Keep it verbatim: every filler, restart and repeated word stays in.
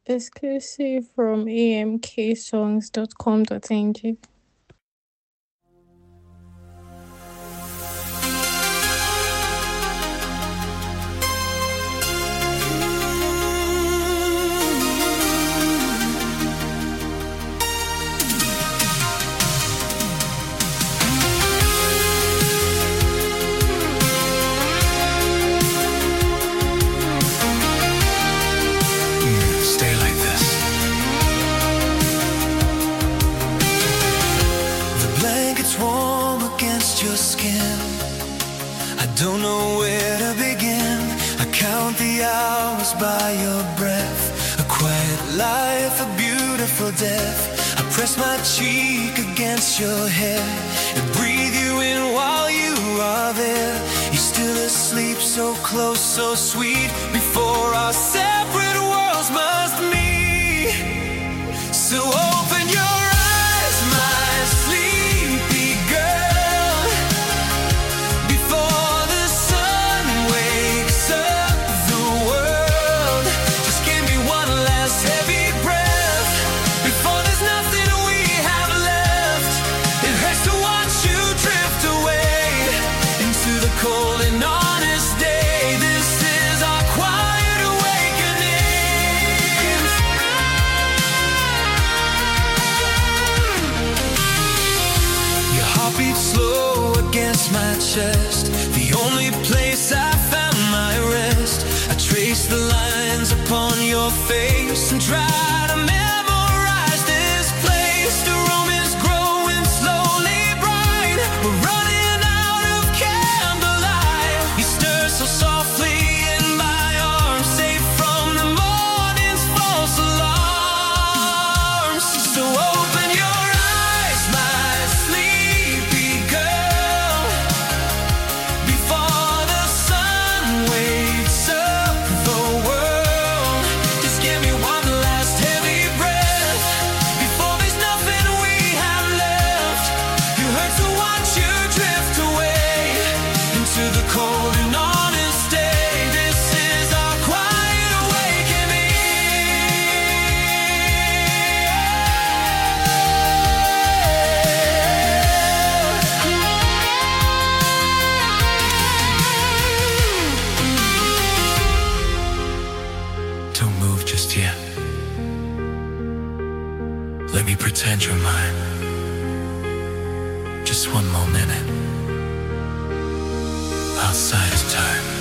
Exclusive from a m k songs dot com dot n g. Stay like this. The blanket's warm against your skin. I don't know where to begin. I count the hours by your breath. A quiet life, a beautiful death. I press my cheek against your head and breathe you in while you are there. You're still asleep, so close, so sweet. Before our separate worlds must meet. So open your eyes, my sleepy girl, before the sun wakes up the world. Just give me one last heavy breath before there's nothing we have left. It hurts to watch you drift away into the cold and honest day. This is our quiet awakening. Your heart beats slow against my chest, the only place I found my rest. I trace the lines upon your face and try to memorize this place. The room is growing slowly bright. We're running out of candlelight. You stir so softly in my arms, safe from the morning's false alarms. So open your eyes, my sleepy girl, before the sun wakes up the world. Just give me one last heavy breath before there's nothing we have left. You hurt to watch you drift away into the cold and honest day. This is our quiet awakening. Don't move just yet. Let me pretend you're mine. Just one more minute. Outside of time.